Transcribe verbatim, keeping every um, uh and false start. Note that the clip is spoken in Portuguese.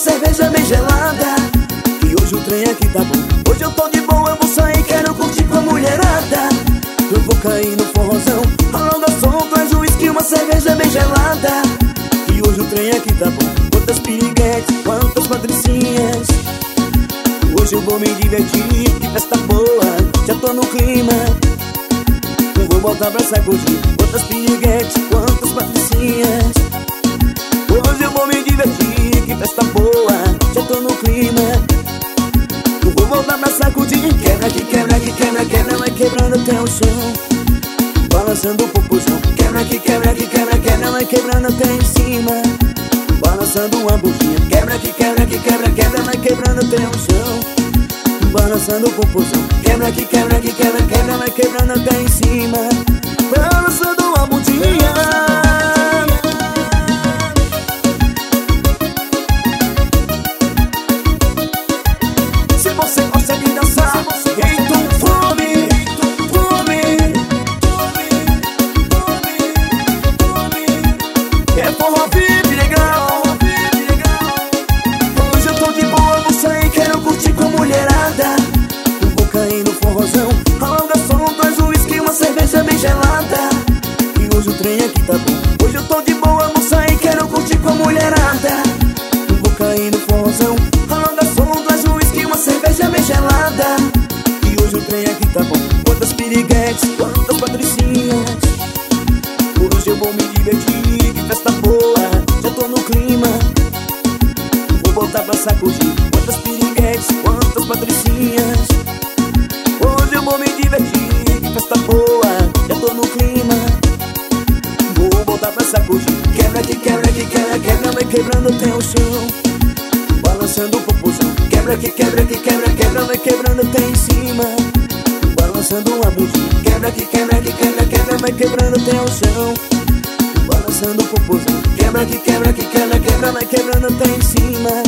cerveja bem gelada, que hoje o trem aqui tá bom. Hoje eu tô de boa, eu vou sair, quero curtir com a mulherada. Eu vou cair no forrozão, rolando a som, traz um whisky, uma cerveja bem gelada, que hoje o trem aqui tá bom. Quantas piriguetes, quantas patricinhas, hoje eu vou me divertir, que festa boa, já tô no clima. Eu vou voltar pra sacudir. Quantas piriguetes, quantas patricinhas, hoje eu vou me divertir, que festa boa, já tô no clima. Eu vou voltar pra sacudir. Quebra que quebra que quebra, quebra, vai quebrando até o chão, balançando o popozão. Quebra que quebra que quebra, quebra, vai quebrando até em cima, balançando uma buchinha. Quebra que quebra que quebra, quebra, vai quebrando até o chão, balançando o popozão. Quebra que quebra que quebra, quebra, vai quebrando até em cima, balançando uma bundinha. Se você gosta de dançar, então fome, fome, é forró V I P legal. Hoje eu tô de boa, vou sair, quero curtir com a mulherada. Eu vou cair no forrozão, rolando a som, traz um whisky, uma cerveja bem gelada, e hoje o trem aqui tá bom. Hoje eu tô de boa, vou sair, quero curtir com a mulherada. Eu vou cair no forrozão, rolando a som, traz um whisky, uma cerveja bem gelada, e hoje o trem aqui tá bom. Quantas piriguetes, quantas patricinhas, hoje eu vou me divertir, que festa boa, já tô no clima. Vou voltar pra sacudir. Quantas piriguetes, quantas patricinhas, hoje eu vou me divertir, que festa boa, já tô no clima. Vou voltar pra sacudir. Quebra que quebra que quebra, quebra, vai quebrando até o chão, balançando o popozão. Quebra que quebra que quebra, quebra, vai quebrando até em cima, balançando uma bundinha. Quebra que quebra que quebra, quebra, vai quebrando até o chão, balançando o popozão. Quebra que quebra que quebra, quebra, vai quebrando até em cima,